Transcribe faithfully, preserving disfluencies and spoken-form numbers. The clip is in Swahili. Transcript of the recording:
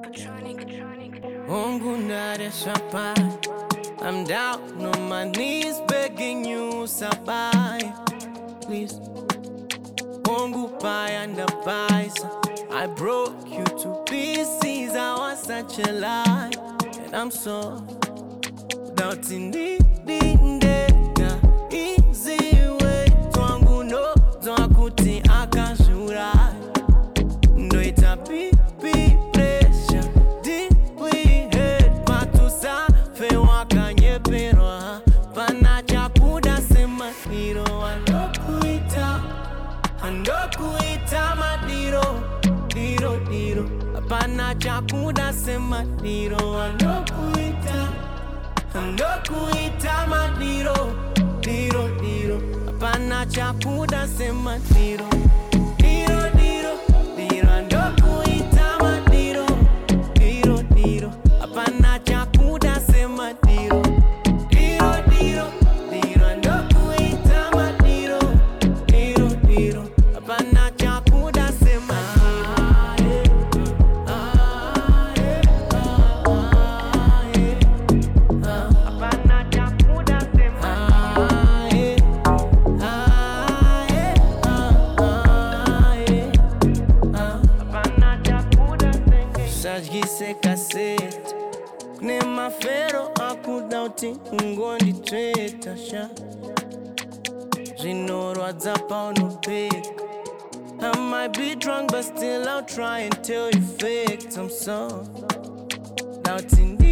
Mungu ndare shapa. I'm down on my knees begging you sabai. Please. Mungu paya ndabaisa. I broke you to pieces. I was such a lie. And I'm so doubting the ndeka. Easy way. Twangu no. Twakuti akashura. Ndo itapi pi pressure. Deeply hurt. Patu safe wakanye perwa. Pana chakuda sema hiro. Andokuita. Andokuita madiro. Diro diro. Pana chakuda sema hiro. Andokuita. Andokuita madiro. Diro diro. Pana chakuda sema hiro. Diro diro. Diro andokuita madiro. Diro diro. Pana chakuda sema diro. Diro diro. Diro andokuita madiro. Diro diro. Pana chakuda sema Sajgise cassette Ne mafero akudauti ungondi treta sha Rinoro adzapa unopeka I might be drunk but still I'll try and tell you faked I'm so doubting